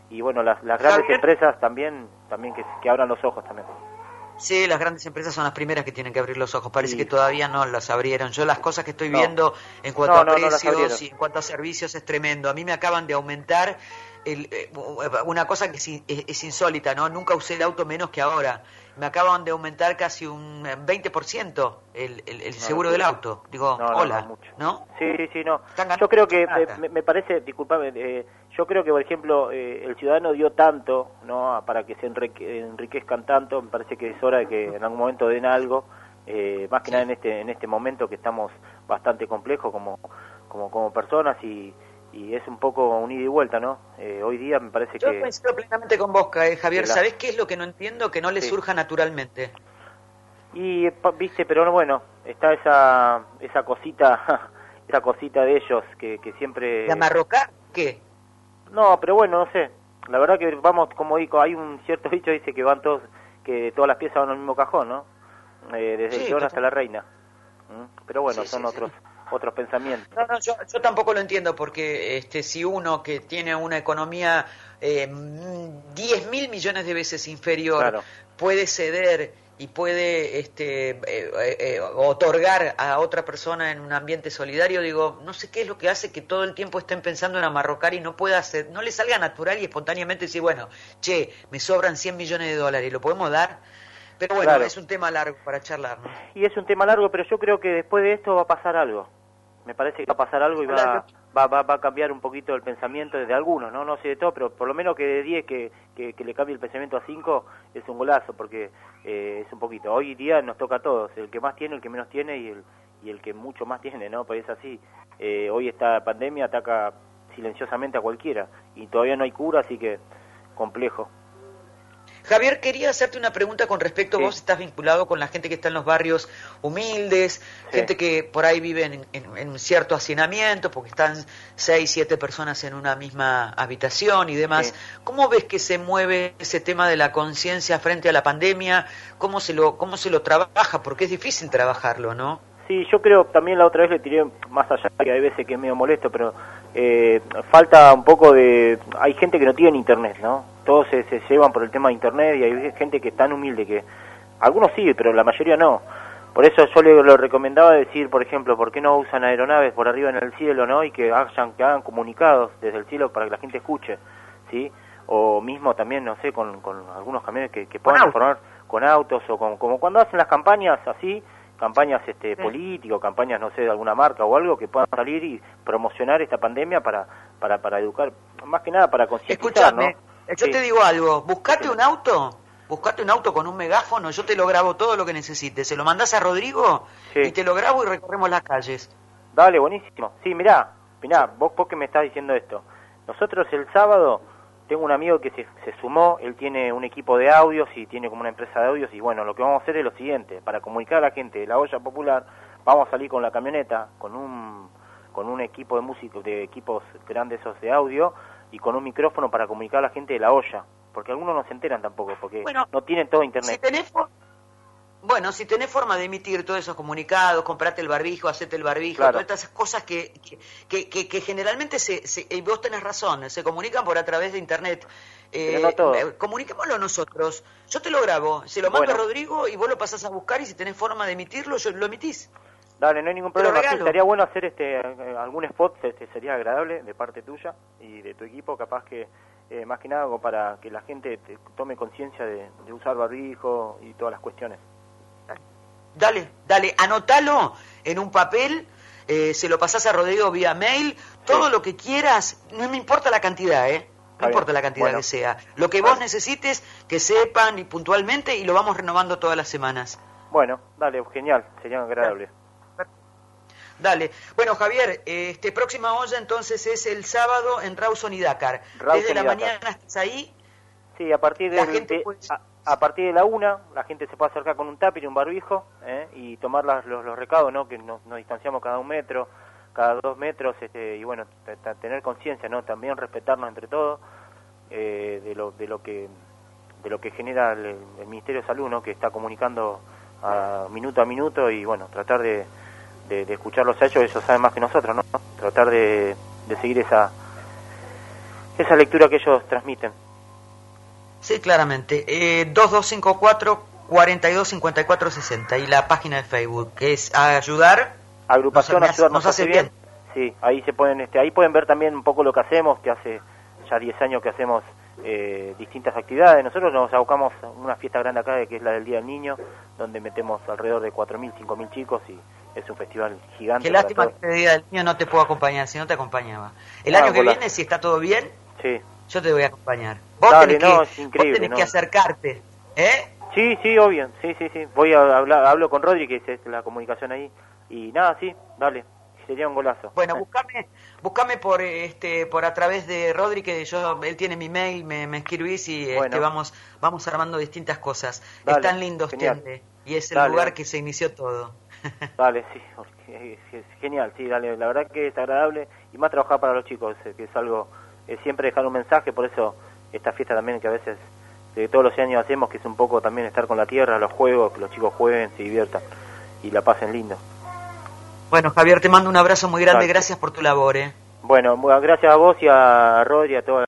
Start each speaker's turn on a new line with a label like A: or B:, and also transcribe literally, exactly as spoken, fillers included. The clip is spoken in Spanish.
A: y bueno, las, las grandes
B: Javier,
A: empresas también, también que, que abran los ojos también.
B: sí, las grandes empresas son las primeras que tienen que abrir los ojos. Parece
A: Y
B: que todavía no las abrieron. Yo las cosas que estoy
A: no,
B: viendo en cuanto
A: no,
B: a
A: no, no las abrieron.
B: precios y en cuanto a servicios es tremendo. A mí me acaban de aumentar el, eh, una cosa que es, es, es insólita, ¿no? Nunca usé el auto menos que ahora. Me acaban de aumentar casi un veinte por ciento el, el, el
A: No,
B: seguro
A: no,
B: del auto. Digo,
A: no, no,
B: hola,
A: no, mucho.
B: ¿no?
A: Sí, sí, sí, no.
B: Están ganando
A: Yo creo que,
B: plata.
A: me, me parece, disculpame, eh, yo creo que, por ejemplo, eh, el ciudadano dio tanto, ¿no?, para que se enrique, enriquezcan tanto, me parece que es hora de que en algún momento den algo, eh, más que
B: Sí.
A: nada en este en este momento que estamos bastante complejos como como como personas y, y es un poco un ida y vuelta, ¿no? Eh, hoy día me parece
B: Yo
A: que...
B: coincido plenamente con vos, eh, Javier.
A: la,
B: ¿Sabés qué es lo que no entiendo? Que no le
A: sí.
B: surja naturalmente.
A: Y, viste, pero bueno, está esa esa cosita, esa cosita de ellos que, que siempre...
B: ¿La marrocar? ¿Qué?
A: No, pero bueno, no sé. La verdad que vamos, como digo, hay un cierto dicho que dice que van todos, que todas las piezas van al mismo cajón, ¿no? Eh, desde
B: Sí,
A: el peón hasta
B: total.
A: la reina. ¿Mm? Pero bueno,
B: Sí,
A: son
B: sí,
A: otros
B: sí.
A: otros pensamientos.
B: No, no, yo, yo tampoco lo entiendo porque este, si uno que tiene una economía eh, diez mil millones de veces inferior
A: Claro,
B: puede ceder y puede este, eh, eh, eh, otorgar a otra persona en un ambiente solidario, digo, no sé qué es lo que hace que todo el tiempo estén pensando en amarrocar y no pueda hacer, no le salga natural y espontáneamente decir, bueno, che, me sobran cien millones de dólares, ¿lo podemos dar? Pero bueno,
A: claro.
B: es un tema largo para charlar, ¿no?
A: Y es un tema largo, pero yo creo que después de esto va a pasar algo. Me parece que va a pasar algo y va, va, va, va a cambiar un poquito el pensamiento de algunos, ¿no? No sé de todo, pero por lo menos que de diez que, que, que le cambie el pensamiento a cinco es un golazo, porque eh, es un poquito. Hoy día nos toca a todos, el que más tiene, el que menos tiene y el, y el que mucho más tiene, ¿no? Pues es así. Eh, hoy esta pandemia ataca silenciosamente a cualquiera y todavía no hay cura, así que complejo.
B: Javier, quería hacerte una pregunta con respecto,
A: Sí,
B: vos estás vinculado con la gente que está en los barrios humildes,
A: sí.
B: gente que por ahí vive en, en, en cierto hacinamiento, porque están seis, siete personas en una misma habitación y demás.
A: Sí.
B: ¿Cómo ves que se mueve ese tema de la conciencia frente a la pandemia? ¿Cómo se lo, cómo se lo trabaja? Porque es difícil trabajarlo, ¿no?
A: Sí, yo creo, también la otra vez le tiré más allá, que hay veces que es medio molesto, pero eh, falta un poco de... Hay gente que no tiene internet, ¿no? Todos se, se llevan por el tema de internet y hay gente que es tan humilde que... Algunos sí, pero la mayoría no. Por eso yo le lo recomendaba decir, por ejemplo, ¿por qué no usan aeronaves por arriba en el cielo, no? Y que hagan, que hagan comunicados desde el cielo para que la gente escuche, ¿sí? O mismo también, no sé, con, con algunos camiones que, que puedan informar con autos o con, como cuando hacen las campañas así, campañas este
B: Sí.
A: políticas, campañas, no sé, de alguna marca o algo, que puedan salir y promocionar esta pandemia para para para educar, más que nada para concientizar, ¿no?
B: Escúchame, yo
A: Sí,
B: te digo algo, buscate
A: sí,
B: un auto, buscate un auto con un megáfono, yo te lo grabo todo lo que necesites, se lo mandás a Rodrigo y
A: sí.
B: te lo grabo y recorremos las calles.
A: Dale, buenísimo. Sí, mirá, mirá, vos, vos que me estás diciendo esto. Nosotros el sábado, tengo un amigo que se, se sumó, él tiene un equipo de audios y tiene como una empresa de audios y bueno, lo que vamos a hacer es lo siguiente, para comunicar a la gente de la olla popular, vamos a salir con la camioneta, con un con un equipo de músicos, de equipos grandes esos de audio y con un micrófono para comunicar a la gente de la olla, porque algunos no se enteran tampoco, porque
B: Bueno,
A: no tienen todo
B: si
A: internet.
B: tenés, for- bueno, si tenés forma de emitir todos esos comunicados, comprate el barbijo, hacete el barbijo,
A: Claro.
B: todas estas cosas que, que, que, que generalmente, se, se, y vos tenés razón, se comunican por a través de internet.
A: Pero
B: Eh,
A: no todo.
B: eh, comuniquémoslo nosotros. Yo te lo grabo, se lo mando
A: Bueno.
B: a Rodrigo y vos lo pasás a buscar y si tenés forma de emitirlo, yo lo emitís.
A: Dale, no hay ningún
B: Te lo
A: problema. Sí,
B: regalo.
A: estaría bueno hacer este eh, algún spot, este, sería agradable de parte tuya y de tu equipo, capaz que eh, más que nada como para que la gente te, tome conciencia de, de usar barbijo y todas las cuestiones.
B: Dale, dale, anótalo en un papel, eh, se lo pasás a Rodrigo vía mail, todo
A: Sí.
B: lo que quieras, no me importa la cantidad, ¿eh? No
A: Está
B: importa
A: bien.
B: la cantidad
A: Bueno.
B: que sea. Lo que
A: Vale.
B: vos necesites, que sepan y puntualmente, y lo vamos renovando todas las semanas.
A: Bueno, dale, genial, sería agradable.
B: Dale. Bueno, Javier, eh, este próxima olla entonces es el sábado en Rawson y Dakar.
A: Rawson
B: Desde
A: y
B: la
A: Dakar.
B: mañana estás ahí.
A: Sí, a partir
B: La
A: del-
B: gente
A: de,
B: puede-
A: a, a partir de la una, la gente se puede acercar con un tupper y un barbijo ¿eh? y tomar las, los, los recados, ¿no? Que nos, nos distanciamos cada un metro, cada dos metros, este, y bueno, t- t- tener conciencia, ¿no? También respetarnos entre todos eh, de lo de lo que de lo que genera el, el Ministerio de Salud, ¿no? Que está comunicando a, minuto a minuto y bueno, tratar de, de, de escucharlos a ellos, ellos saben más que nosotros, ¿no? Tratar de, de seguir esa esa lectura que ellos transmiten.
B: Sí, claramente. Eh, dos dos cinco cuatro, cuatro dos cinco cuatro seis cero y la página de Facebook, que es Ayudar.
A: Agrupación
B: nos,
A: Ayudar
B: nos hace bien.
A: bien. Sí, ahí se pueden, este, ahí pueden ver también un poco lo que hacemos, que hace ya diez años que hacemos eh, distintas actividades. Nosotros nos abocamos a una fiesta grande acá, que es la del Día del Niño, donde metemos alrededor de cuatro mil, cinco mil chicos y es un festival gigante.
B: Qué lástima que el Día del Niño no te puedo acompañar, si no te acompañaba. El
A: ah,
B: año que
A: la...
B: viene, si está todo bien,
A: sí.
B: yo te voy a acompañar. Vos
A: Dale,
B: tenés,
A: no,
B: que,
A: es increíble,
B: vos tenés
A: ¿no?
B: que acercarte, ¿eh?
A: Sí, sí, obvio, sí, sí, sí. Voy a hablar, hablo con Rodri, que es la comunicación ahí, y nada, sí, dale, sería un golazo.
B: Bueno, buscame, buscame por este, por a través de Rodri, que yo, él tiene mi mail, me, me escribís y
A: bueno.
B: este, vamos, vamos armando distintas cosas.
A: Dale,
B: Están lindos,
A: genial.
B: Tende, y es el
A: Dale,
B: lugar
A: dale.
B: que se inició todo.
A: Dale, sí, es genial, sí, dale, la verdad que es agradable y más trabajar para los chicos, que es algo, es siempre dejar un mensaje, por eso esta fiesta también que a veces, que todos los años hacemos, que es un poco también estar con la tierra, los juegos, que los chicos jueguen, se diviertan y la pasen lindo.
B: Bueno, Javier, te mando un abrazo muy grande,
A: Dale.
B: Gracias por tu labor, ¿eh?
A: Bueno, gracias a vos y a Rodri y a toda